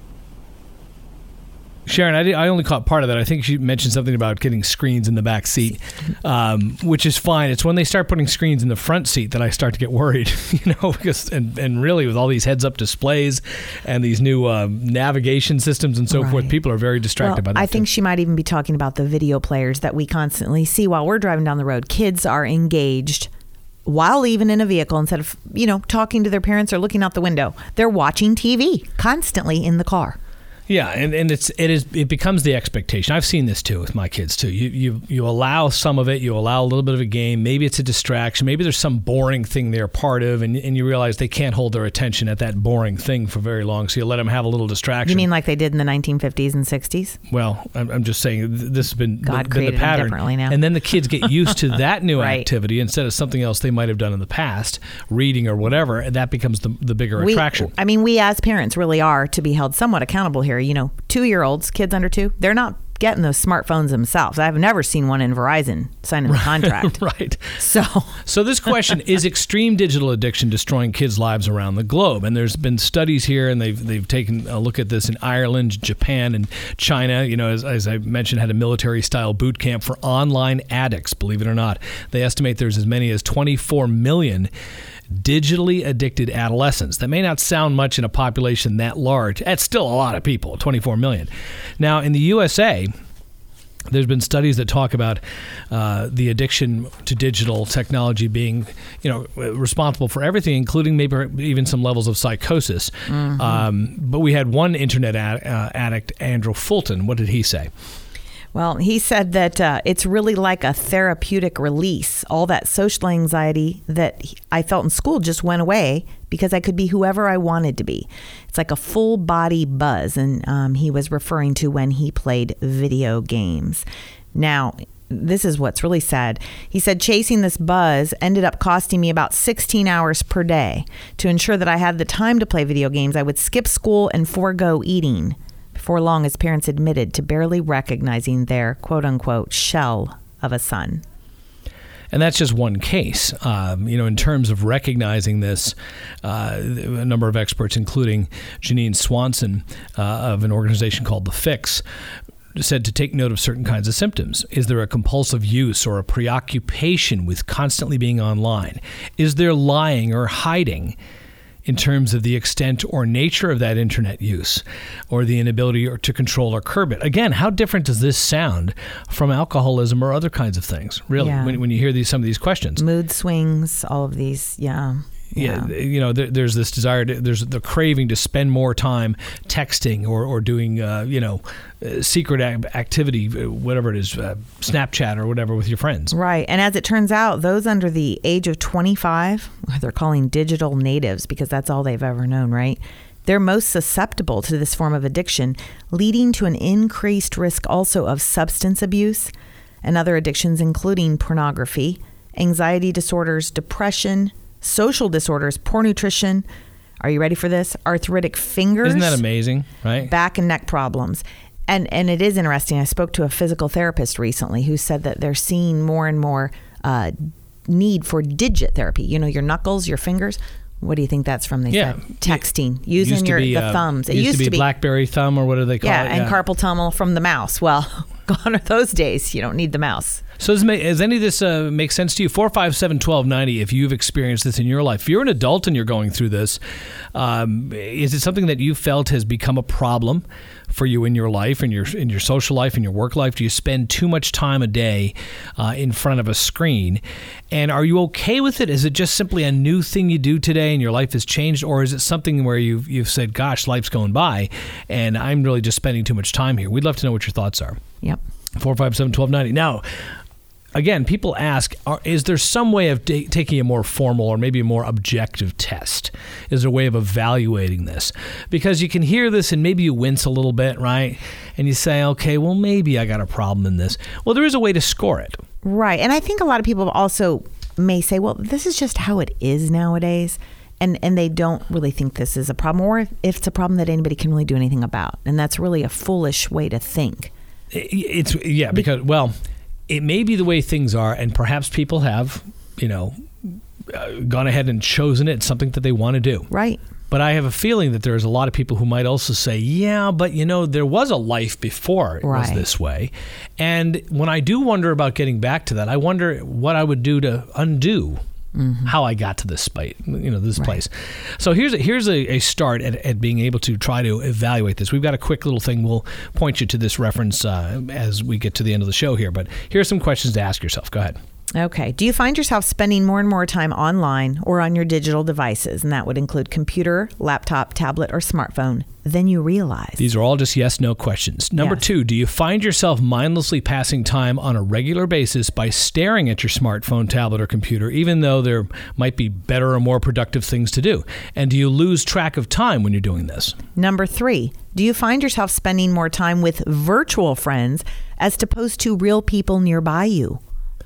Sharon, I, did, I only caught part of that. I think she mentioned something about getting screens in the back seat, um, which is fine. It's when they start putting screens in the front seat that I start to get worried, you know, because and, and really with all these heads-up displays and these new uh, navigation systems and so Right. forth, people are very distracted Well, by that. I think she might even be talking about the video players that we constantly see while we're driving down the road. Kids are engaged while even in a vehicle, instead of, you know, talking to their parents or looking out the window. They're watching T V constantly in the car. Yeah, and, and it's it is it becomes the expectation. I've seen this too with my kids too. You you you allow some of it, you allow a little bit of a game. Maybe it's a distraction. Maybe there's some boring thing they're part of, and and you realize they can't hold their attention at that boring thing for very long. So you let them have a little distraction. You mean like they did in the nineteen fifties and sixties? Well, I'm, I'm just saying th- this has been, God been created the them pattern. differently now. And then the kids get used to that new Right. activity instead of something else they might have done in the past, reading or whatever, and that becomes the the bigger We, attraction. I mean, we as parents really are to be held somewhat accountable here. You know, two-year-olds, kids under two, they're not getting those smartphones themselves. I've never seen one in Verizon signing the contract. Right. So, so this question is: extreme digital addiction destroying kids' lives around the globe? And there's been studies here, and they've they've taken a look at this in Ireland, Japan, and China. You know, as, as I mentioned, had a military-style boot camp for online addicts. Believe it or not, they estimate there's as many as twenty-four million digitally addicted adolescents. That may not sound much in a population that large. That's still a lot of people, twenty-four million. Now, in the U S A, there's been studies that talk about uh, the addiction to digital technology being, you know, responsible for everything, including maybe even some levels of psychosis. Mm-hmm. Um, but we had one internet ad- uh, addict, Andrew Fulton. What did he say? well, he said that uh, it's really like a therapeutic release. All that social anxiety that he- I felt in school just went away because I could be whoever I wanted to be. It's like a full body buzz. And um, he was referring to when he played video games. Now, this is what's really sad. He said chasing this buzz ended up costing me about sixteen hours per day. To ensure that I had the time to play video games, I would skip school and forego eating. Before long, his parents admitted to barely recognizing their quote-unquote shell of a son. And that's just one case. Um, you know, in terms of recognizing this, uh, a number of experts, including Janine Swanson uh, of an organization called The Fix, said to take note of certain kinds of symptoms. Is there a compulsive use or a preoccupation with constantly being online? Is there lying or hiding in terms of the extent or nature of that internet use, or the inability or to control or curb it? Again, how different does this sound from alcoholism or other kinds of things, really, Yeah. when, when you hear these some of these questions? Mood swings, all of these, yeah. Yeah, you know, there, there's this desire, to, there's the craving to spend more time texting or, or doing, uh, you know, uh, secret ac- activity, whatever it is, uh, Snapchat or whatever with your friends. Right. And as it turns out, those under the age of twenty-five, they're calling digital natives because that's all they've ever known, right? They're most susceptible to this form of addiction, leading to an increased risk also of substance abuse and other addictions, including pornography, anxiety disorders, depression, social disorders, poor nutrition. Are you ready for this? Arthritic fingers. Isn't that amazing, right? Back and neck problems. And and it is interesting. I spoke to a physical therapist recently who said that they're seeing more and more uh, need for digit therapy. You know, your knuckles, your fingers. What do you think that's from? They yeah. said texting, using used your be, the uh, thumbs. It used, used to be, to be BlackBerry thumb, or what do they call yeah, it? Yeah, and carpal tunnel from the mouse. Well, gone are those days. You don't need the mouse. So does, does any of this uh, make sense to you? four five seven, one two nine zero if you've experienced this in your life. If you're an adult and you're going through this, um, is it something that you felt has become a problem for you in your life, in your in your social life, in your work life? Do you spend too much time a day uh, in front of a screen? And are you okay with it? Is it just simply a new thing you do today and your life has changed? Or is it something where you've, you've said, gosh, life's going by and I'm really just spending too much time here? We'd love to know what your thoughts are. Yep. four five seven, one two nine zero. Now, again, people ask, are, is there some way of da- taking a more formal or maybe a more objective test? Is there a way of evaluating this? Because you can hear this and maybe you wince a little bit, right? And you say, okay, well, maybe I got a problem in this. Well, there is a way to score it. Right. And I think a lot of people also may say, well, this is just how it is nowadays. And and they don't really think this is a problem, or if it's a problem that anybody can really do anything about. And that's really a foolish way to think. It's yeah, because, well, it may be the way things are, and perhaps people have, you know, uh, gone ahead and chosen it. It's something that they want to do. Right. But I have a feeling that there's a lot of people who might also say, yeah, but, you know, there was a life before it right. was this way. And when I do wonder about getting back to that, I wonder what I would do to undo Mm-hmm. how I got to this spite, you know, this right. place. So here's a, here's a, a start at, at being able to try to evaluate this. We've got a quick little thing. We'll point you to this reference uh, as we get to the end of the show here. But here's some questions to ask yourself. Go ahead. Okay. Do you find yourself spending more and more time online or on your digital devices? And that would include computer, laptop, tablet, or smartphone than you realize. These are all just yes, no questions. Number yes. two, do you find yourself mindlessly passing time on a regular basis by staring at your smartphone, tablet, or computer, even though there might be better or more productive things to do? And do you lose track of time when you're doing this? Number three, do you find yourself spending more time with virtual friends as opposed to real people nearby you?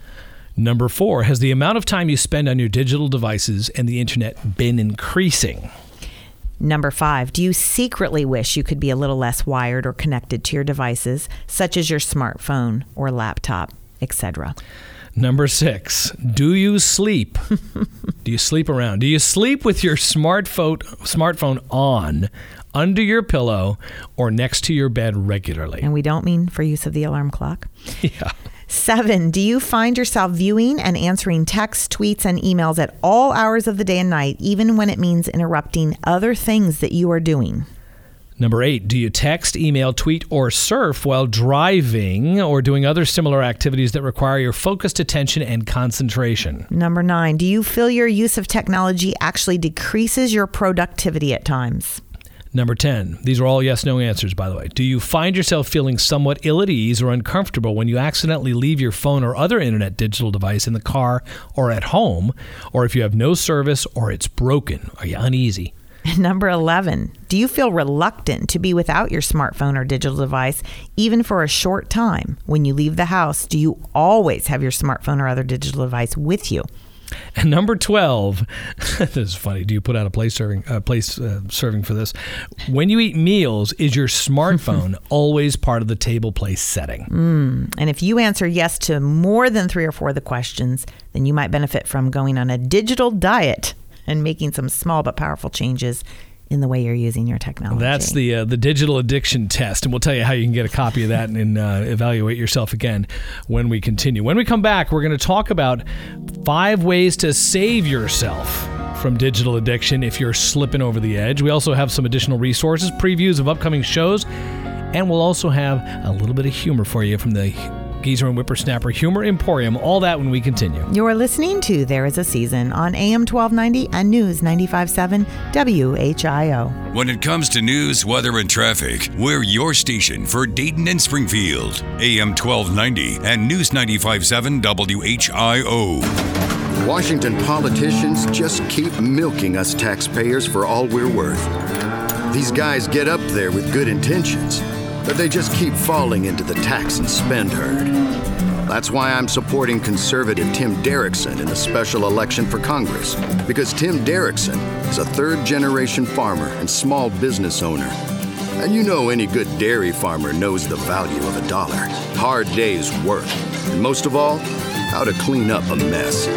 Number four, has the amount of time you spend on your digital devices and the internet been increasing? Number five, do you secretly wish you could be a little less wired or connected to your devices, such as your smartphone or laptop, et cetera? Number six, do you sleep? Do you sleep around? Do you sleep with your smartphone smartphone on, under your pillow, or next to your bed regularly? And we don't mean for use of the alarm clock. Yeah. Seven, do you find yourself viewing and answering texts, tweets, and emails at all hours of the day and night, even when it means interrupting other things that you are doing? Number eight, do you text, email, tweet, or surf while driving or doing other similar activities that require your focused attention and concentration? Number nine, do you feel your use of technology actually decreases your productivity at times? Number ten, these are all yes-no answers, by the way. Do you find yourself feeling somewhat ill at ease or uncomfortable when you accidentally leave your phone or other internet digital device in the car or at home, or if you have no service or it's broken? Are you uneasy? Number eleven, do you feel reluctant to be without your smartphone or digital device, even for a short time? When you leave the house, do you always have your smartphone or other digital device with you? And number twelve, this is funny. Do you put out a place serving uh, place uh, serving for this? When you eat meals, is your smartphone always part of the table place setting? Mm. And if you answer yes to more than three or four of the questions, then you might benefit from going on a digital diet and making some small but powerful changes in the way you're using your technology. That's the uh, the digital addiction test, and we'll tell you how you can get a copy of that and, and uh, evaluate yourself again when we continue. When we come back, we're going to talk about five ways to save yourself from digital addiction if you're slipping over the edge. We also have some additional resources, previews of upcoming shows, and we'll also have a little bit of humor for you from the Geezer and Whippersnapper Humor Emporium. All that when we continue. You're listening to There Is a Season on A M twelve ninety and News ninety-five point seven W H I O. When it comes to news, weather, and traffic, we're your station for Dayton and Springfield. A M twelve ninety and News ninety-five point seven W H I O. Washington politicians just keep milking us taxpayers for all we're worth. These guys get up there with good intentions, but they just keep falling into the tax and spend herd. That's why I'm supporting conservative Tim Derrickson in the special election for Congress, because Tim Derrickson is a third-generation farmer and small business owner. And you know any good dairy farmer knows the value of a dollar, hard day's work, and most of all, how to clean up a mess.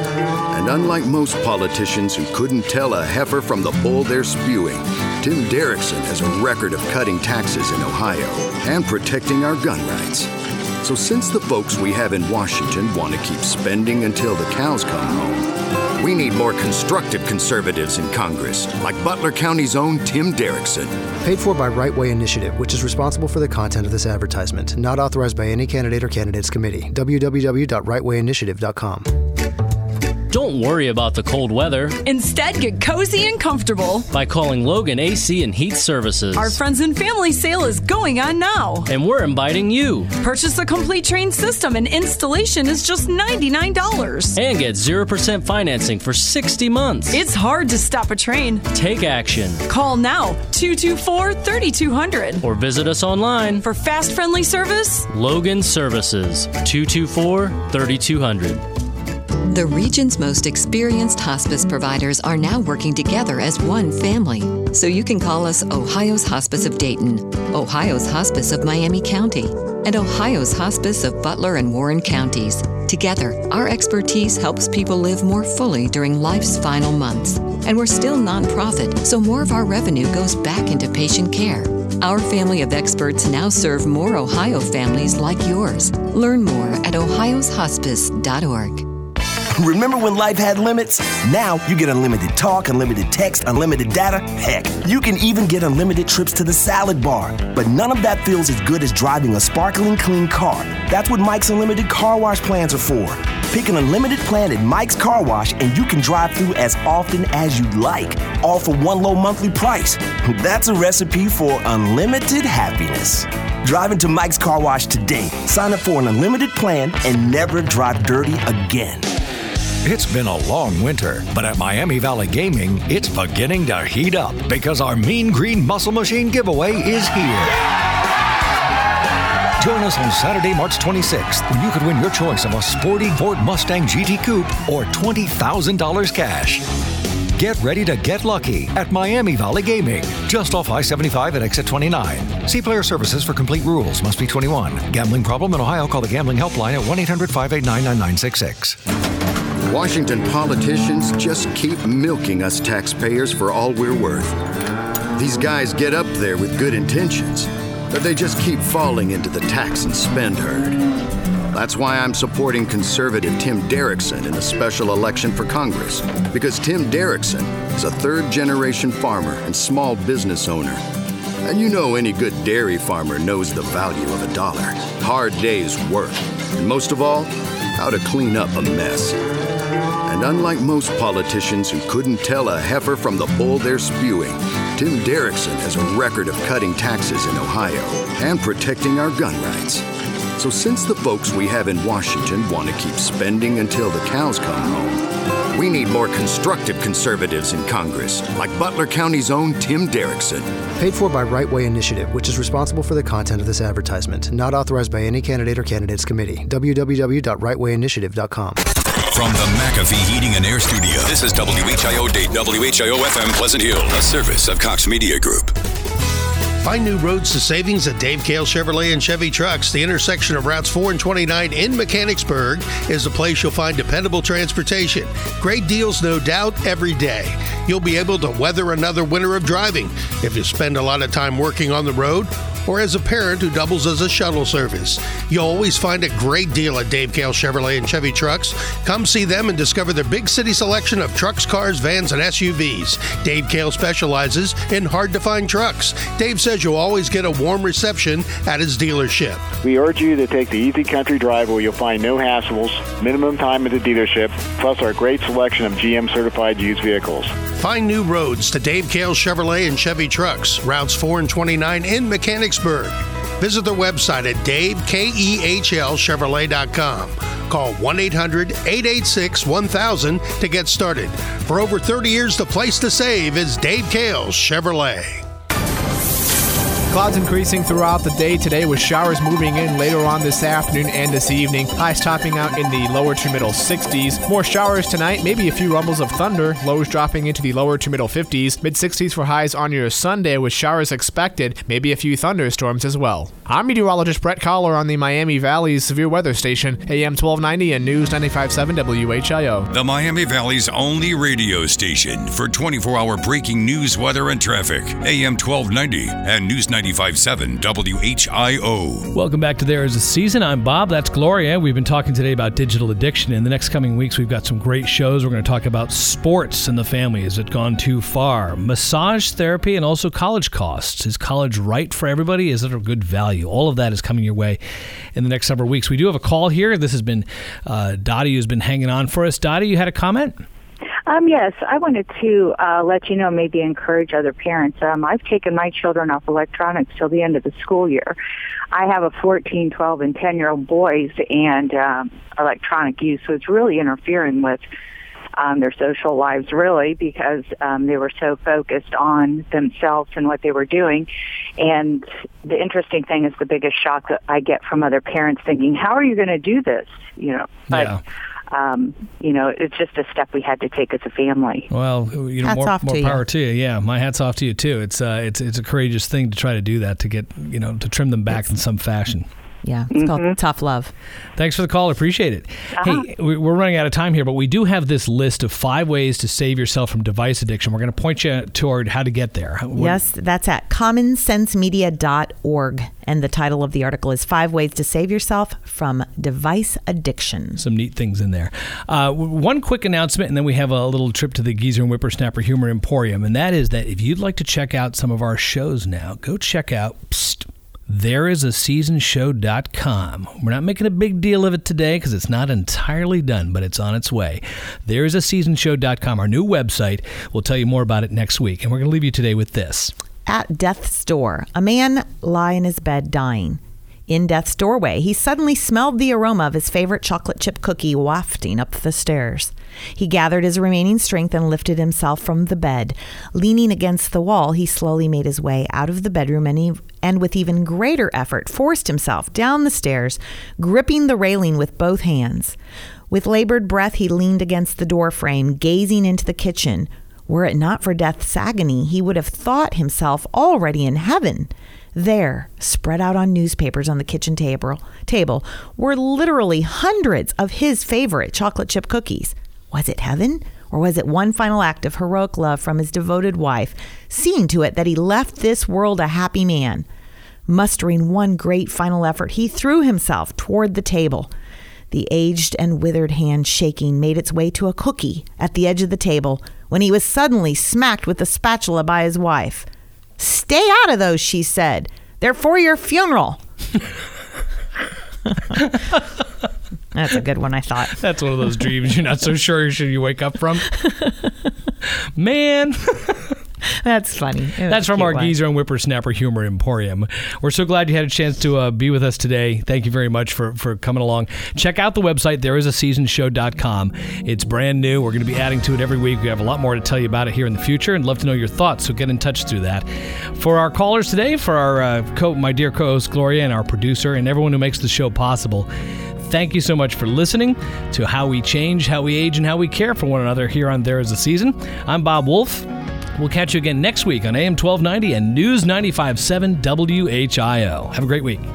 And unlike most politicians who couldn't tell a heifer from the bull they're spewing, Tim Derrickson has a record of cutting taxes in Ohio and protecting our gun rights. So since the folks we have in Washington want to keep spending until the cows come home, we need more constructive conservatives in Congress, like Butler County's own Tim Derrickson. Paid for by Right Way Initiative, which is responsible for the content of this advertisement. Not authorized by any candidate or candidates committee. w w w dot right way initiative dot com. Don't worry about the cold weather. Instead, get cozy and comfortable by calling Logan A C and Heat Services. Our friends and family sale is going on now. And we're inviting you. Purchase a complete train system and installation is just ninety-nine dollars. And get zero percent financing for sixty months. It's hard to stop a train. Take action. Call now, two two four, three two zero zero. Or visit us online. For fast, friendly service, Logan Services, two two four, three two zero zero. The region's most experienced hospice providers are now working together as one family. So you can call us Ohio's Hospice of Dayton, Ohio's Hospice of Miami County, and Ohio's Hospice of Butler and Warren counties. Together, our expertise helps people live more fully during life's final months. And we're still nonprofit, so more of our revenue goes back into patient care. Our family of experts now serve more Ohio families like yours. Learn more at ohio's hospice dot org. Remember when life had limits? Now you get unlimited talk, unlimited text, unlimited data. Heck, you can even get unlimited trips to the salad bar. But none of that feels as good as driving a sparkling clean car. That's what Mike's Unlimited Car Wash plans are for. Pick an unlimited plan at Mike's Car Wash and you can drive through as often as you like, all for one low monthly price. That's a recipe for unlimited happiness. Drive into Mike's Car Wash today. Sign up for an unlimited plan and never drive dirty again. It's been a long winter, but at Miami Valley Gaming, it's beginning to heat up because our Mean Green Muscle Machine giveaway is here. Join us on Saturday, March twenty-sixth, when you could win your choice of a sporty Ford Mustang G T Coupe or twenty thousand dollars cash. Get ready to get lucky at Miami Valley Gaming, just off I seventy-five at exit twenty-nine. See Player Services for complete rules. Must be twenty-one. Gambling problem in Ohio? Call the Gambling Helpline at one eight hundred five eight nine nine nine six six. Washington politicians just keep milking us taxpayers for all we're worth. These guys get up there with good intentions, but they just keep falling into the tax and spend herd. That's why I'm supporting conservative Tim Derrickson in the special election for Congress, because Tim Derrickson is a third-generation farmer and small business owner. And you know any good dairy farmer knows the value of a dollar, hard day's work, and most of all, how to clean up a mess. And unlike most politicians who couldn't tell a heifer from the bull they're spewing, Tim Derrickson has a record of cutting taxes in Ohio and protecting our gun rights. So since the folks we have in Washington want to keep spending until the cows come home, we need more constructive conservatives in Congress, like Butler County's own Tim Derrickson. Paid for by Right Way Initiative, which is responsible for the content of this advertisement. Not authorized by any candidate or candidates committee. w w w dot right way initiative dot com. From the McAfee Heating and Air Studio, this is W H I O Dayton, W H I O F M Pleasant Hill, a service of Cox Media Group. Find new roads to savings at Dave Kale Chevrolet and Chevy Trucks. The intersection of routes four and twenty-nine in Mechanicsburg is the place you'll find dependable transportation. Great deals, no doubt, every day. You'll be able to weather another winter of driving if you spend a lot of time working on the road or as a parent who doubles as a shuttle service. You'll always find a great deal at Dave Kale Chevrolet and Chevy Trucks. Come see them and discover their big city selection of trucks, cars, vans, and S U Vs. Dave Kale specializes in hard-to-find trucks. Dave says you'll always get a warm reception at his dealership. We urge you to take the easy country drive where you'll find no hassles, minimum time at the dealership, plus our great selection of G M certified used vehicles. Find new roads to Dave Kale Chevrolet and Chevy Trucks, routes four and twenty-nine in Mechanicsburg. Visit their website at dave kehl chevrolet dot com. Call one eight hundred eight eight six one thousand to get started. For over thirty years, the place to save is Dave Kale Chevrolet. Clouds increasing throughout the day today with showers moving in later on this afternoon and this evening. Highs topping out in the lower to middle sixties. More showers tonight, maybe a few rumbles of thunder. Lows dropping into the lower to middle fifties. mid sixties for highs on your Sunday with showers expected. Maybe a few thunderstorms as well. I'm meteorologist Brett Collar on the Miami Valley's Severe Weather Station, A M twelve ninety and News ninety-five point seven W H I O. The Miami Valley's only radio station for twenty-four hour breaking news, weather, and traffic. A M twelve ninety and News ninety-five point seven W H I O. Welcome back to There Is a Season. I'm Bob. That's Gloria. We've been talking today about digital addiction. In the next coming weeks, we've got some great shows. We're going to talk about sports in the family. Has it gone too far? Massage therapy and also college costs. Is college right for everybody? Is it a good value? All of that is coming your way in the next several weeks. We do have a call here. This has been uh, Dottie who's been hanging on for us. Dottie, you had a comment? Um, yes, I wanted to uh, let you know, maybe encourage other parents. Um, I've taken my children off electronics till the end of the school year. I have a fourteen, twelve, and ten-year-old boys, and um, electronic use was really interfering with Um, their social lives, really, because um, they were so focused on themselves and what they were doing. And the interesting thing is the biggest shock that I get from other parents thinking, how are you going to do this? You know, but, yeah. um, you know, it's just a step we had to take as a family. Well, you know, Hats more, off more to power you. to you. Yeah, my hat's off to you, too. It's, uh, it's, it's a courageous thing to try to do that, to get, you know, to trim them back in some fashion. Yeah, it's called tough love. Thanks for the call. Appreciate it. Uh-huh. Hey, we- we're running out of time here, but we do have this list of five ways to save yourself from device addiction. We're going to point you toward how to get there. What- Yes, that's at common sense media dot org. And the title of the article is Five Ways to Save Yourself from Device Addiction. Some neat things in there. Uh, w- one quick announcement, and then we have a little trip to the Geezer and Whippersnapper Humor Emporium. And that is that if you'd like to check out some of our shows now, go check out Psst, there is a season show dot com. We're not making a big deal of it today because it's not entirely done, but it's on its way. there is a season show dot com, our new website. We'll tell you more about it next week. And we're going to leave you today with this. At death's door, a man lay in his bed dying. In death's doorway, he suddenly smelled the aroma of his favorite chocolate chip cookie wafting up the stairs. He gathered his remaining strength and lifted himself from the bed. Leaning against the wall, he slowly made his way out of the bedroom and, he, and with even greater effort forced himself down the stairs, gripping the railing with both hands. With labored breath, he leaned against the door frame, gazing into the kitchen. Were it not for death's agony, he would have thought himself already in heaven. There, spread out on newspapers on the kitchen table, table, were literally hundreds of his favorite chocolate chip cookies. Was it heaven? Or was it one final act of heroic love from his devoted wife, seeing to it that he left this world a happy man? Mustering one great final effort, he threw himself toward the table. The aged and withered hand shaking made its way to a cookie at the edge of the table when he was suddenly smacked with a spatula by his wife. "Stay out of those," she said. "They're for your funeral." That's a good one, I thought. That's one of those dreams you're not so sure should you wake up from. Man. That's funny. It That's was a from cute our one. Geezer and Whippersnapper Humor Emporium. We're so glad you had a chance to uh, be with us today. Thank you very much for, for coming along. Check out the website, there is a season show dot com. It's brand new. We're going to be adding to it every week. We have a lot more to tell you about it here in the future and love to know your thoughts, so get in touch through that. For our callers today, for our uh, co- my dear co-host Gloria and our producer and everyone who makes the show possible, thank you so much for listening to How We Change, How We Age, and How We Care for one another here on There Is a Season. I'm Bob Wolf. We'll catch you again next week on A M twelve ninety and News ninety-five point seven W H I O. Have a great week.